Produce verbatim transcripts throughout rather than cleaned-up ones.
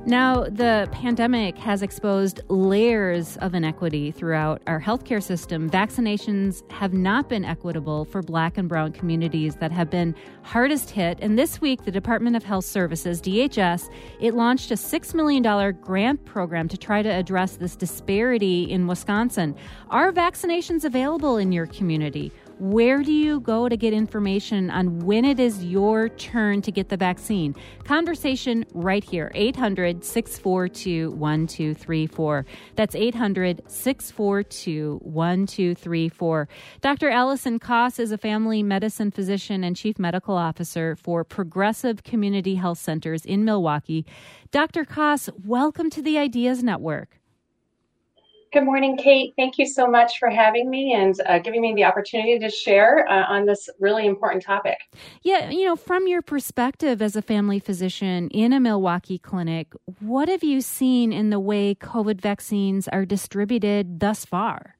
Now, the pandemic has exposed layers of inequity throughout our healthcare system. Vaccinations have not been equitable for Black and Brown communities that have been hardest hit. And this week, the Department of Health Services, D H S, it launched a six million dollars grant program to try to address this disparity in Wisconsin. Are vaccinations available in your community? Where do you go to get information on when it is your turn to get the vaccine? Conversation right here, eight hundred, six four two, one two three four. That's eight hundred, six four two, one two three four. Doctor Allison Koss is a family medicine physician and chief medical officer for Progressive Community Health Centers in Milwaukee. Doctor Koss, welcome to the Ideas Network. Good morning, Kate. Thank you so much for having me and uh, giving me the opportunity to share uh, on this really important topic. Yeah, you know, from your perspective as a family physician in a Milwaukee clinic, what have you seen in the way COVID vaccines are distributed thus far?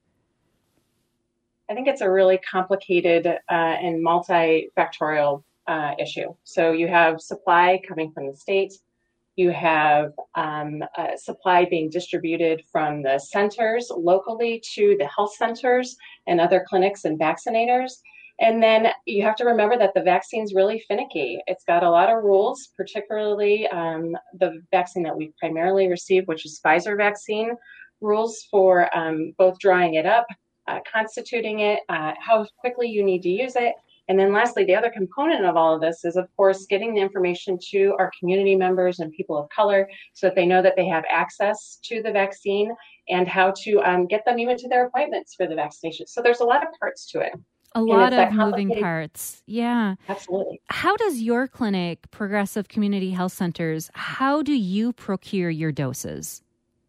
I think it's a really complicated uh, and multifactorial uh, issue. So you have supply coming from the state. You have um, uh, supply being distributed from the centers locally to the health centers and other clinics and vaccinators. And then you have to remember that the vaccine's really finicky. It's got a lot of rules, particularly um, the vaccine that we primarily receive, which is Pfizer vaccine, rules for um, both drawing it up, uh, constituting it, uh, how quickly you need to use it. And then lastly, the other component of all of this is, of course, getting the information to our community members and people of color so that they know that they have access to the vaccine and how to um, get them even to their appointments for the vaccination. So there's a lot of parts to it. A lot of moving parts. Yeah. Absolutely. How does your clinic, Progressive Community Health Centers, how do you procure your doses?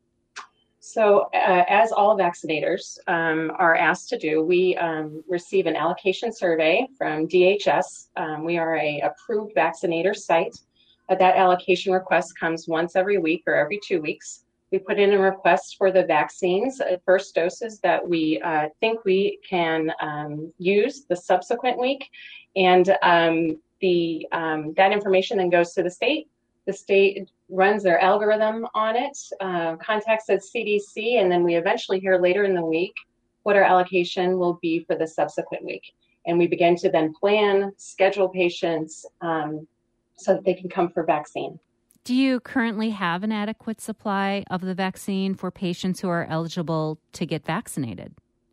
So uh, as all vaccinators um, are asked to do, we um, receive an allocation survey from D H S. Um, we are a approved vaccinator site. Uh, that allocation request comes once every week or every two weeks. We put in a request for the vaccines, uh, first doses that we uh, think we can um, use the subsequent week. And um, the um, that information then goes to the state. The state runs their algorithm on it, uh, contacts the C D C, and then we eventually hear later in the week what our allocation will be for the subsequent week. And we begin to then plan, schedule patients um, so that they can come for vaccine. Do you currently have an adequate supply of the vaccine for patients who are eligible to get vaccinated?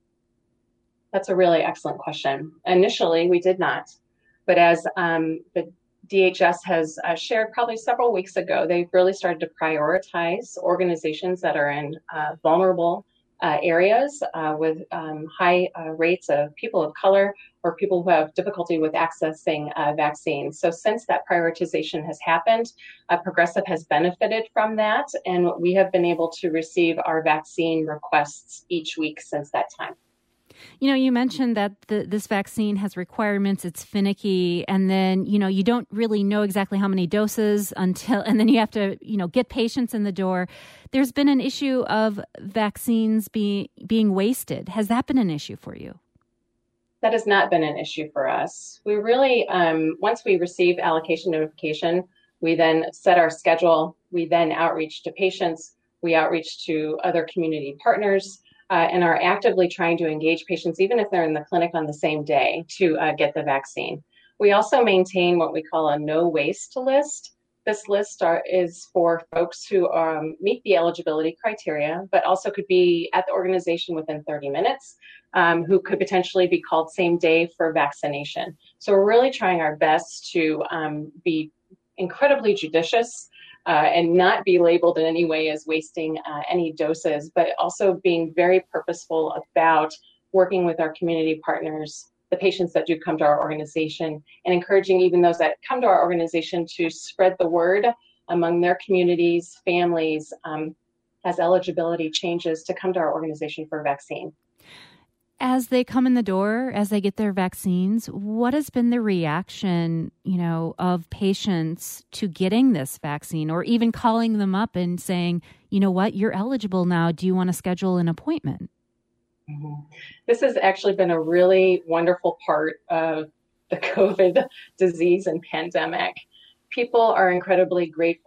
That's a really excellent question. Initially, we did not, but as um, the D H S has uh, shared probably several weeks ago, they've really started to prioritize organizations that are in uh, vulnerable uh, areas uh, with um, high uh, rates of people of color or people who have difficulty with accessing uh, vaccines. So since that prioritization has happened, uh, Progressive has benefited from that, and we have been able to receive our vaccine requests each week since that time. You know, you mentioned that the, this vaccine has requirements, it's finicky, and then, you know, you don't really know exactly how many doses until, and then you have to, you know, get patients in the door. There's been an issue of vaccines being being wasted. Has that been an issue for you? That has not been an issue for us. We really, um, once we receive allocation notification, we then set our schedule. We then outreach to patients. We outreach to other community partners. Uh, and are actively trying to engage patients, even if they're in the clinic on the same day, to uh, get the vaccine. We also maintain what we call a no waste list. This list are, is for folks who um, meet the eligibility criteria, but also could be at the organization within thirty minutes, um, who could potentially be called same day for vaccination. So we're really trying our best to um, be incredibly judicious Uh, and not be labeled in any way as wasting uh, any doses, but also being very purposeful about working with our community partners, the patients that do come to our organization, and encouraging even those that come to our organization to spread the word among their communities, families, um, as eligibility changes to come to our organization for a vaccine. As they come in the door, as they get their vaccines, what has been the reaction, you know, of patients to getting this vaccine, or even calling them up and saying, you know what, you're eligible now. Do you want to schedule an appointment? Mm-hmm. This has actually been a really wonderful part of the COVID disease and pandemic. People are incredibly grateful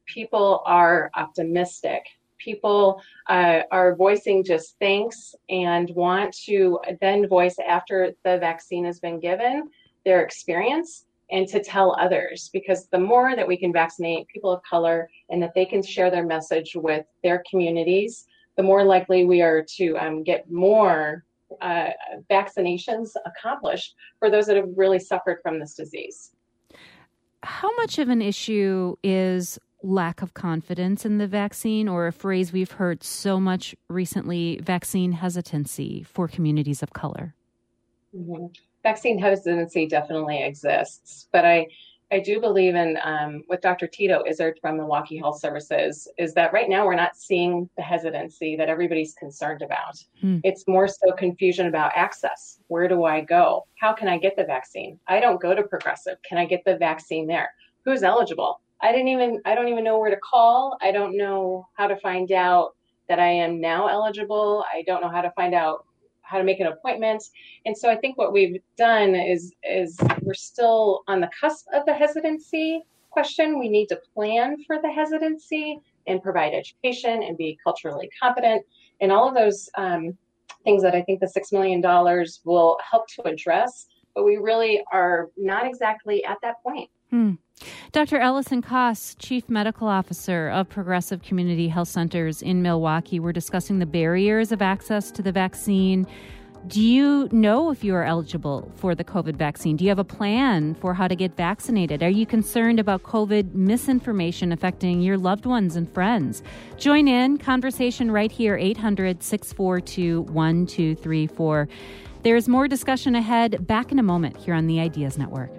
people are optimistic. People uh, are voicing just thanks and want to then voice after the vaccine has been given their experience and to tell others, because the more that we can vaccinate people of color and that they can share their message with their communities, the more likely we are to um, get more uh, vaccinations accomplished for those that have really suffered from this disease. How much of an issue is lack of confidence in the vaccine, or a phrase we've heard so much recently, vaccine hesitancy for communities of color? Mm-hmm. Vaccine hesitancy definitely exists, but I, I do believe in um, what Doctor Tito Izzard from Milwaukee Health Services is that right now we're not seeing the hesitancy that everybody's concerned about. Hmm. It's more so confusion about access. Where do I go? How can I get the vaccine? I don't go to Progressive. Can I get the vaccine there? Who's eligible? I didn't even, I don't even know where to call. I don't know how to find out that I am now eligible. I don't know how to find out how to make an appointment. And so I think what we've done is, is we're still on the cusp of the hesitancy question. We need to plan for the hesitancy and provide education and be culturally competent and all of those um, things that I think the six million dollars will help to address. But we really are not exactly at that point. Hmm. Doctor Allison Koss, Chief Medical Officer of Progressive Community Health Centers in Milwaukee. We're discussing the barriers of access to the vaccine. Do you know if you are eligible for the COVID vaccine? Do you have a plan for how to get vaccinated? Are you concerned about COVID misinformation affecting your loved ones and friends? Join in conversation right here, eight hundred, six four two, one two three four. There's more discussion ahead. Back in a moment here on the Ideas Network.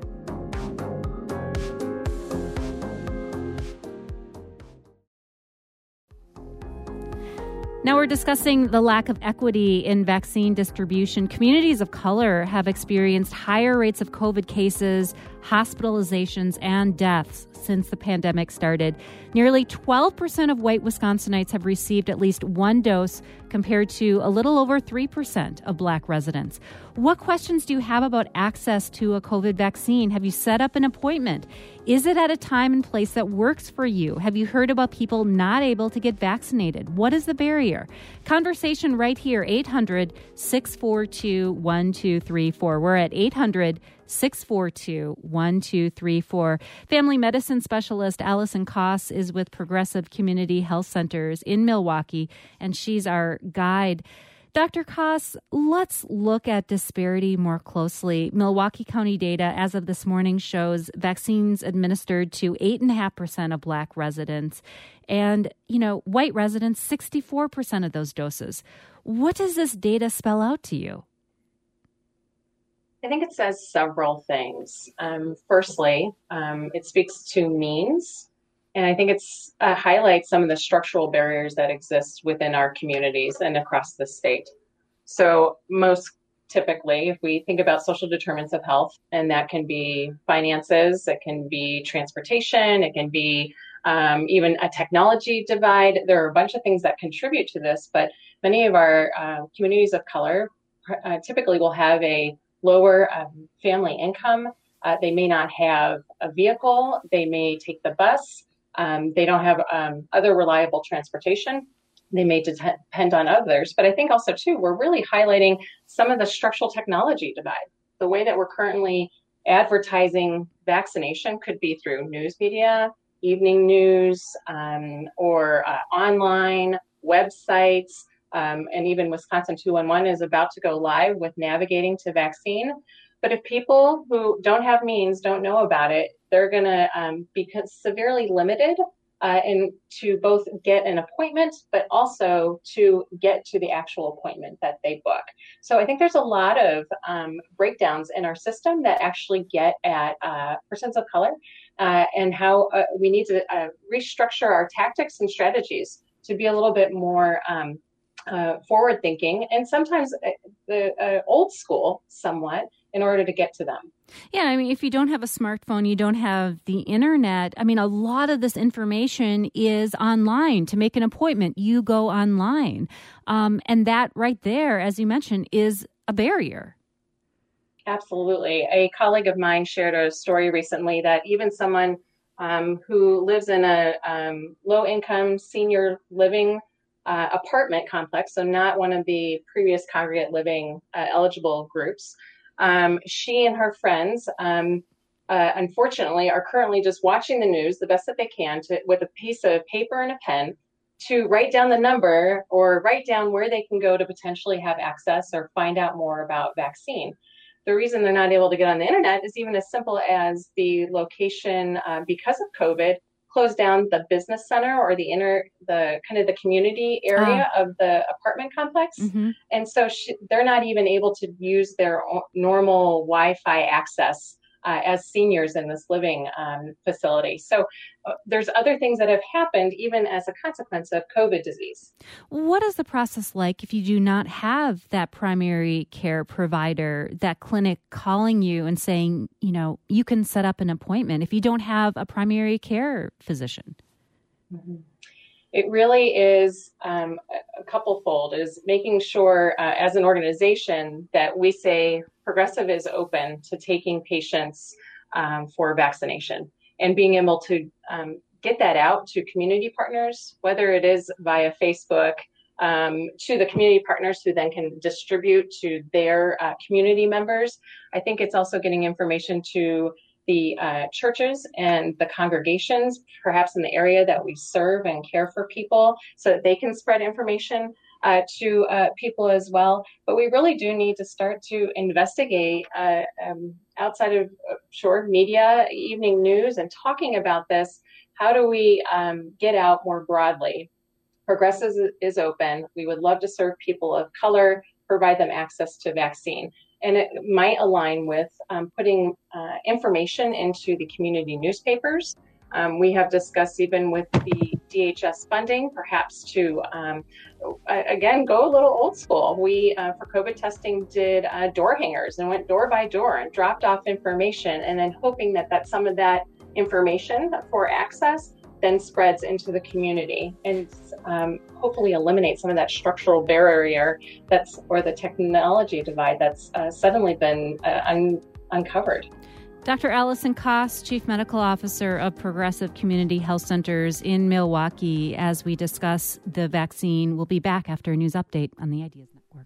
Now we're discussing the lack of equity in vaccine distribution. Communities of color have experienced higher rates of COVID cases, hospitalizations, and deaths since the pandemic started. Nearly twelve percent of white Wisconsinites have received at least one dose, compared to a little over three percent of Black residents. What questions do you have about access to a COVID vaccine? Have you set up an appointment? Is it at a time and place that works for you? Have you heard about people not able to get vaccinated? What is the barrier? Conversation right here, eight hundred, six four two, one two three four. We're at eight hundred, six four two, one two three four. Family medicine specialist Allison Koss is with Progressive Community Health Centers in Milwaukee, and she's our guide. Doctor Koss, let's look at disparity more closely. Milwaukee County data as of this morning shows vaccines administered to eight point five percent of Black residents. And, you know, white residents, sixty-four percent of those doses. What does this data spell out to you? I think it says several things. Um, firstly, um, it speaks to means, and I think it's uh, highlights some of the structural barriers that exist within our communities and across the state. So most typically, if we think about social determinants of health, and that can be finances, it can be transportation, it can be um, even a technology divide. There are a bunch of things that contribute to this, but many of our uh, communities of color uh, typically will have a lower um, family income. Uh, they may not have a vehicle. They may take the bus. Um, they don't have um, other reliable transportation. They may de- depend on others. But I think also, too, we're really highlighting some of the structural technology divide. The way that we're currently advertising vaccination could be through news media, evening news, um, or uh, online websites. Um, and even Wisconsin two one one is about to go live with navigating to vaccine. But if people who don't have means don't know about it, they're going to um, be severely limited uh, in to both get an appointment, but also to get to the actual appointment that they book. So I think there's a lot of um, breakdowns in our system that actually get at uh, persons of color uh, and how uh, we need to uh, restructure our tactics and strategies to be a little bit more um, Uh, forward thinking, and sometimes uh, the uh, old school somewhat in order to get to them. Yeah, I mean, if you don't have a smartphone, you don't have the internet. I mean, a lot of this information is online. To make an appointment, you go online. Um, and that right there, as you mentioned, is a barrier. Absolutely. A colleague of mine shared a story recently that even someone um, who lives in a um, low-income senior living uh, apartment complex, so not one of the previous congregate living uh, eligible groups. Um, she and her friends, um, uh, unfortunately, are currently just watching the news the best that they can to, with a piece of paper and a pen to write down the number or write down where they can go to potentially have access or find out more about vaccine. The reason they're not able to get on the internet is even as simple as the location, uh, because of COVID, closed down the business center or the inner, the kind of the community area uh, of the apartment complex. Mm-hmm. And so she, they're not even able to use their normal Wi-Fi access Uh, as seniors in this living um, facility. So uh, there's other things that have happened even as a consequence of COVID disease. What is the process like if you do not have that primary care provider, that clinic calling you and saying, you know, you can set up an appointment if you don't have a primary care physician? Mm-hmm. It really is um, a couple-fold, is making sure uh, as an organization that we say Progressive is open to taking patients um, for vaccination and being able to um, get that out to community partners, whether it is via Facebook, um, to the community partners who then can distribute to their uh, community members. I think it's also getting information to the uh, churches and the congregations, perhaps in the area that we serve and care for people, so that they can spread information uh, to uh, people as well. But we really do need to start to investigate uh, um, outside of uh, short media, evening news, and talking about this. How do we um, get out more broadly? Progressive is open. We would love to serve people of color, provide them access to vaccine. And it might align with um, putting uh, information into the community newspapers. Um, we have discussed even with the D H S funding, perhaps to, um, again, go a little old school. We, uh, for COVID testing, did uh, door hangers and went door by door and dropped off information, and then hoping that, that some of that information for access then spreads into the community and um, hopefully eliminate some of that structural barrier that's, or the technology divide that's uh, suddenly been uh, un- uncovered. Doctor Allison Koss, Chief Medical Officer of Progressive Community Health Centers in Milwaukee, as we discuss the vaccine. We'll be back after a news update on the Ideas Network.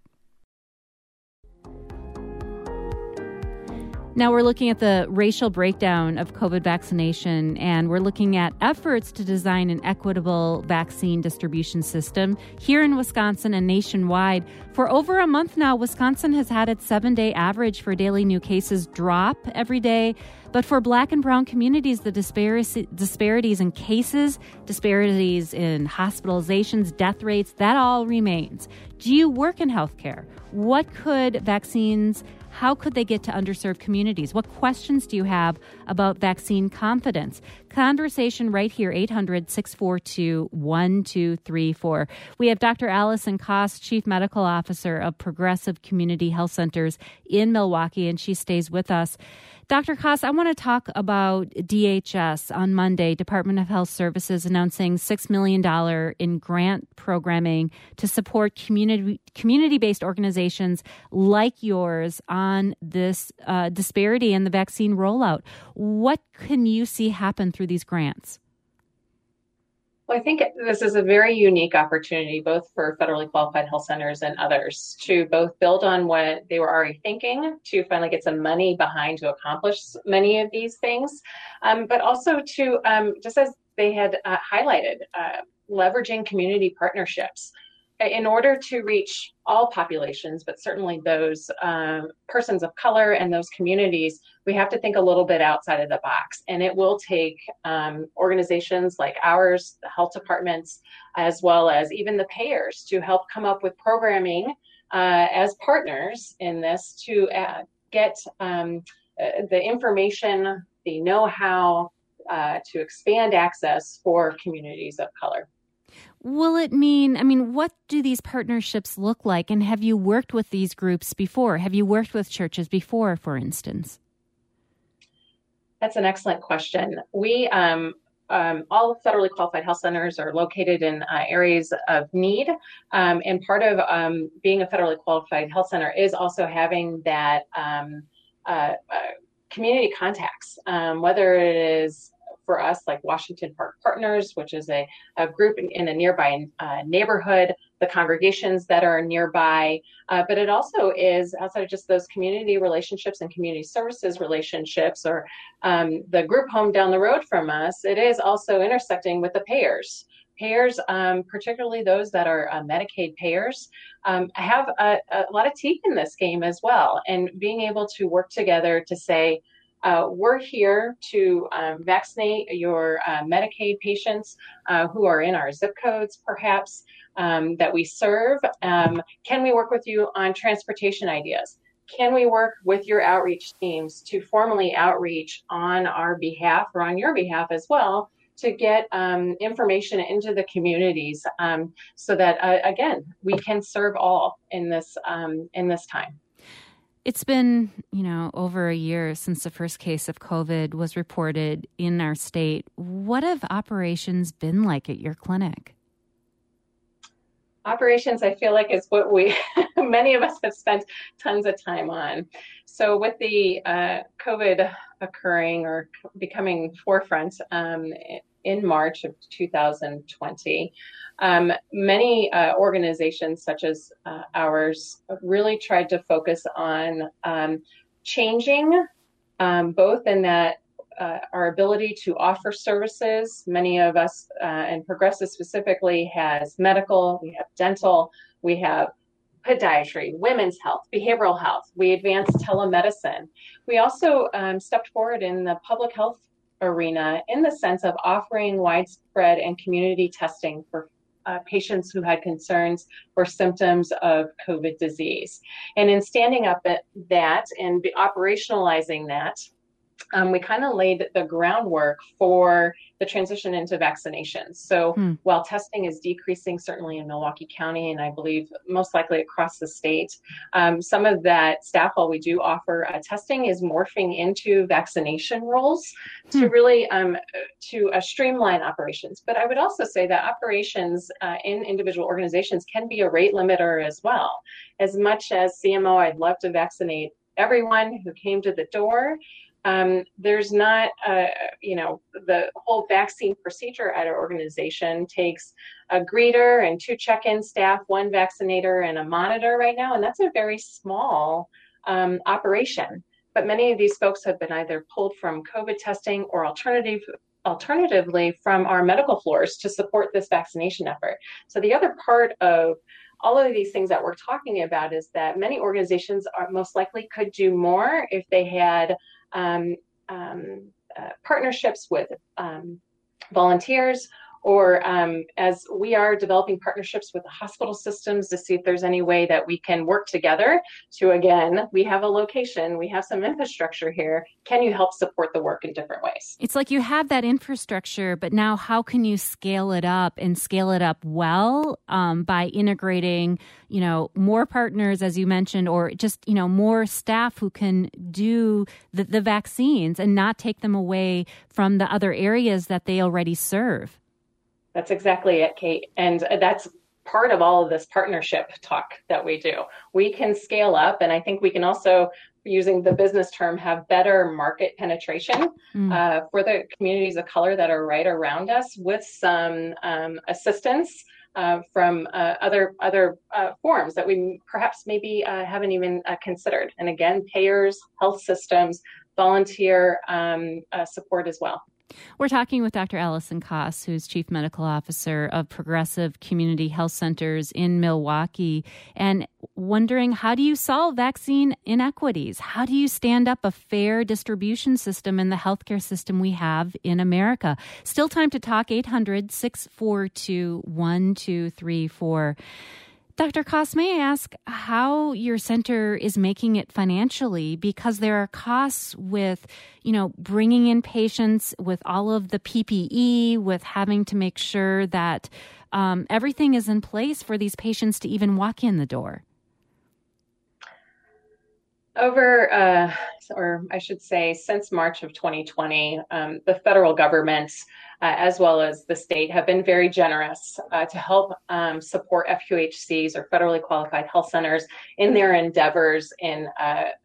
Now we're looking at the racial breakdown of COVID vaccination, and we're looking at efforts to design an equitable vaccine distribution system here in Wisconsin and nationwide. For over a month now, Wisconsin has had its seven-day average for daily new cases drop every day. But for Black and brown communities, the disparities in cases, disparities in hospitalizations, death rates, that all remains. Do you work in healthcare? What could vaccines How could they get to underserved communities? What questions do you have about vaccine confidence? Conversation right here, eight hundred, six four two, one two three four. We have Doctor Allison Koss, Chief Medical Officer of Progressive Community Health Centers in Milwaukee, and she stays with us. Doctor Koss, I want to talk about D H S on Monday, Department of Health Services announcing six million dollars in grant programming to support community, community-based organizations like yours on this uh, disparity in the vaccine rollout. What can you see happen through these grants? Well, I think this is a very unique opportunity, both for federally qualified health centers and others, to both build on what they were already thinking, to finally get some money behind to accomplish many of these things, um, but also to, um, just as they had uh, highlighted, uh, leveraging community partnerships in order to reach all populations, but certainly those uh, persons of color and those communities. We have to think a little bit outside of the box, and it will take um, organizations like ours, the health departments, as well as even the payers, to help come up with programming uh, as partners in this to uh, get um, uh, the information, the know-how uh, to expand access for communities of color. Will it mean, I mean, what do these partnerships look like? And have you worked with these groups before? Have you worked with churches before, for instance? That's an excellent question. We, um, um, all federally qualified health centers are located in uh, areas of need. Um, and part of um, being a federally qualified health center is also having that um, uh, uh, community contacts, um, whether it is for us, like Washington Park Partners, which is a, a group in, in a nearby uh, neighborhood, the congregations that are nearby, uh, but it also is outside of just those community relationships and community services relationships, or um, the group home down the road from us, it is also intersecting with the payers. Payers, um, particularly those that are uh, Medicaid payers, um, have a, a lot of teeth in this game as well. And being able to work together to say, uh, we're here to um, vaccinate your uh, Medicaid patients uh, who are in our zip codes, perhaps, um, that we serve. Um, can we work with you on transportation ideas? Can we work with your outreach teams to formally outreach on our behalf or on your behalf as well, to get um, information into the communities, um, so that uh, again we can serve all in this um, in this time. It's been, you know, over a year since the first case of COVID was reported in our state. What have operations been like at your clinic? Operations, I feel like, is what we, many of us have spent tons of time on. So with the uh, COVID occurring or becoming forefront um, in March of two thousand twenty, um, many uh, organizations such as uh, ours really tried to focus on um, changing um, both in that Uh, our ability to offer services. Many of us, uh, and Progressive specifically, has medical, we have dental, we have podiatry, women's health, behavioral health. We advanced telemedicine. We also um, stepped forward in the public health arena in the sense of offering widespread and community testing for uh, patients who had concerns or symptoms of COVID disease. And in standing up at that and be operationalizing that, Um, we kind of laid the groundwork for the transition into vaccinations. So hmm. while testing is decreasing, certainly in Milwaukee County, and I believe most likely across the state, um, some of that staff, while we do offer uh, testing, is morphing into vaccination roles hmm. to really um, to uh, streamline operations. But I would also say that operations uh, in individual organizations can be a rate limiter as well. As much as C M O, I'd love to vaccinate everyone who came to the door. Um, there's not, uh, you know, the whole vaccine procedure at our organization takes a greeter and two check-in staff, one vaccinator and a monitor right now, and that's a very small um, operation. But many of these folks have been either pulled from COVID testing or alternative, alternatively from our medical floors to support this vaccination effort. So the other part of all of these things that we're talking about is that many organizations are most likely could do more if they had Um, um, uh, partnerships with um, volunteers, or um, as we are developing partnerships with the hospital systems to see if there's any way that we can work together to, again, we have a location, we have some infrastructure here. Can you help support the work in different ways? It's like you have that infrastructure, but now how can you scale it up and scale it up well um, by integrating, you know, more partners, as you mentioned, or just, you know, more staff who can do the, the vaccines and not take them away from the other areas that they already serve? That's exactly it, Kate. And that's part of all of this partnership talk that we do. We can scale up, and I think we can also, using the business term, have better market penetration mm. uh, for the communities of color that are right around us with some um, assistance uh, from uh, other other uh, forms that we perhaps maybe uh, haven't even uh, considered. And again, payers, health systems, volunteer um, uh, support as well. We're talking with Doctor Allison Koss, who's Chief Medical Officer of Progressive Community Health Centers in Milwaukee, and wondering, how do you solve vaccine inequities? How do you stand up a fair distribution system in the healthcare system we have in America? Still time to talk, eight hundred, six four two, one two three four. Doctor Koss, may I ask how your center is making it financially? Because there are costs with, you know, bringing in patients, with all of the P P E, with having to make sure that um, everything is in place for these patients to even walk in the door. Over, uh, or I should say, since March of twenty twenty, um, the federal government, uh, as well as the state, have been very generous uh, to help um, support F Q H Cs, or federally qualified health centers, in their endeavors in uh,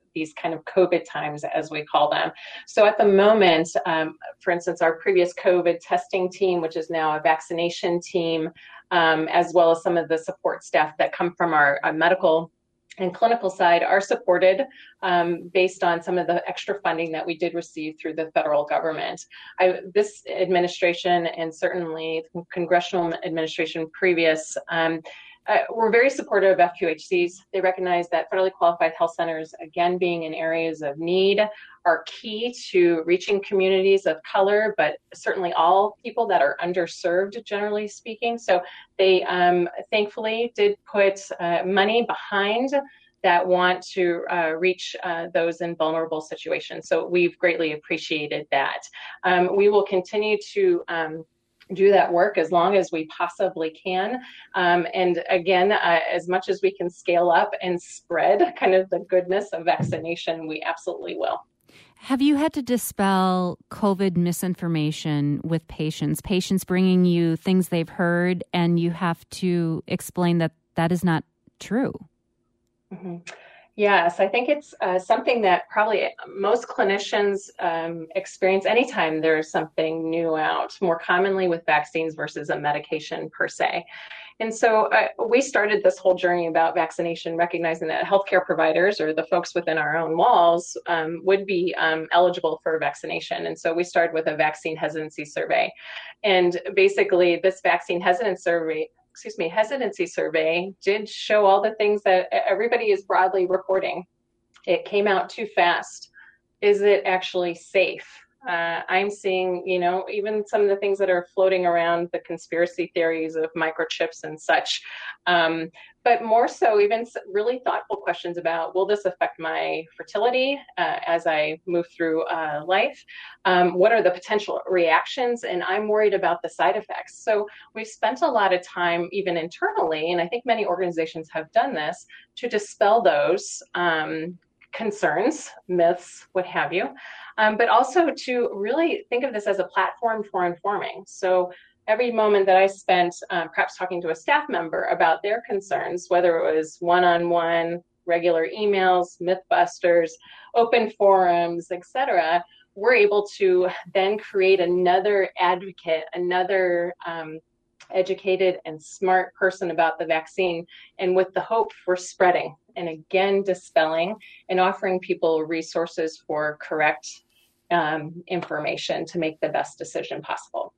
these kind of COVID times, as we call them. So at the moment, um, for instance, our previous COVID testing team, which is now a vaccination team, um, as well as some of the support staff that come from our, our medical and clinical side, are supported um, based on some of the extra funding that we did receive through the federal government. I, this administration, and certainly the congressional administration previous, um, uh, were very supportive of F Q H Cs. They recognize that federally qualified health centers, again, being in areas of need, are key to reaching communities of color, but certainly all people that are underserved, generally speaking. So they um, thankfully did put uh, money behind that want to uh, reach uh, those in vulnerable situations. So we've greatly appreciated that. Um, we will continue to um, do that work as long as we possibly can. Um, and again, uh, as much as we can scale up and spread kind of the goodness of vaccination, we absolutely will. Have you had to dispel COVID misinformation with patients, patients bringing you things they've heard, and you have to explain that that is not true? Mm-hmm. Yes, I think it's uh, something that probably most clinicians um, experience anytime there's something new out, more commonly with vaccines versus a medication per se. And so uh, we started this whole journey about vaccination, recognizing that healthcare providers, or the folks within our own walls, um, would be um, eligible for vaccination. And so we started with a vaccine hesitancy survey. And basically this vaccine hesitancy survey excuse me, hesitancy survey did show all the things that everybody is broadly reporting. It came out too fast. Is it actually safe? Uh, I'm seeing, you know, even some of the things that are floating around, the conspiracy theories of microchips and such. Um, but more so, even really thoughtful questions about, will this affect my fertility uh, as I move through uh, life? Um, what are the potential reactions? And I'm worried about the side effects. So we've spent a lot of time, even internally, and I think many organizations have done this, to dispel those um, concerns, myths, what have you. Um, but also to really think of this as a platform for informing. So every moment that I spent um, perhaps talking to a staff member about their concerns, whether it was one-on-one, regular emails, Mythbusters, open forums, et cetera, we're able to then create another advocate, another um, educated and smart person about the vaccine, and with the hope for spreading and again dispelling and offering people resources for correct um, information to make the best decision possible.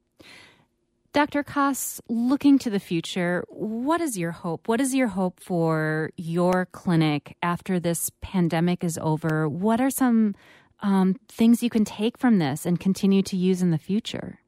Doctor Koss, looking to the future, what is your hope? What is your hope for your clinic after this pandemic is over? What are some um, things you can take from this and continue to use in the future?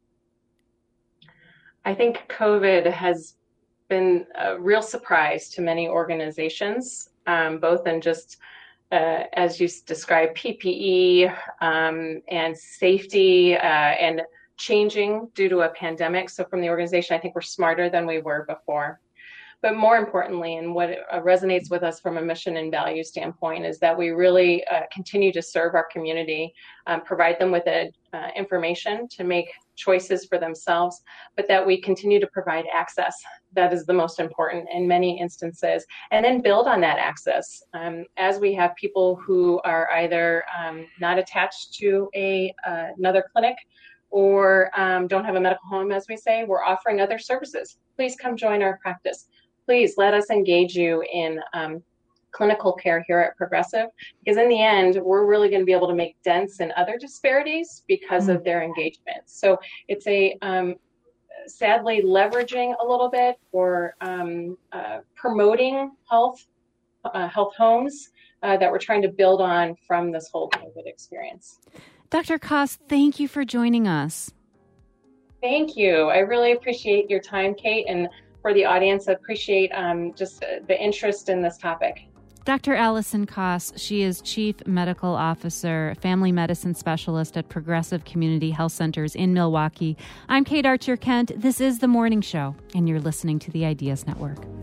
I think COVID has been a real surprise to many organizations, um, both in just, uh, as you described, P P E um, and safety uh, and changing due to a pandemic. So from the organization, I think we're smarter than we were before. But more importantly, and what resonates with us from a mission and value standpoint, is that we really uh, continue to serve our community, um, provide them with a, uh, information to make choices for themselves, but that we continue to provide access. That is the most important in many instances, and then build on that access. Um, as we have people who are either um, not attached to a uh, another clinic, or um, don't have a medical home, as we say, we're offering other services. Please come join our practice. Please let us engage you in um, clinical care here at Progressive, because in the end, we're really going to be able to make dents in other disparities because mm-hmm. of their engagement. So it's a um, sadly leveraging a little bit or um, uh, promoting health, uh, health homes uh, that we're trying to build on from this whole COVID experience. Doctor Koss, thank you for joining us. Thank you. I really appreciate your time, Kate, and for the audience, I appreciate um, just the interest in this topic. Doctor Allison Koss, she is Chief Medical Officer, Family Medicine Specialist at Progressive Community Health Centers in Milwaukee. I'm Kate Archer-Kent. This is The Morning Show, and you're listening to the Ideas Network.